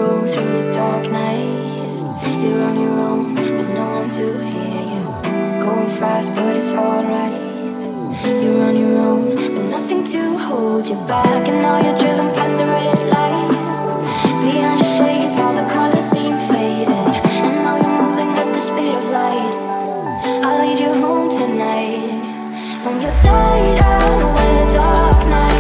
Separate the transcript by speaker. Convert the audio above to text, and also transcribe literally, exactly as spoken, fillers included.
Speaker 1: roll through the dark night. You're on your own, with no one to hear you. Going fast, but it's alright. You're on your own, with nothing to hold you back. And now you're driven past the red lights. Behind your shades, all the colors seem faded. And now you're moving at the speed of light. I'll lead you home tonight. When you're tired of the dark night.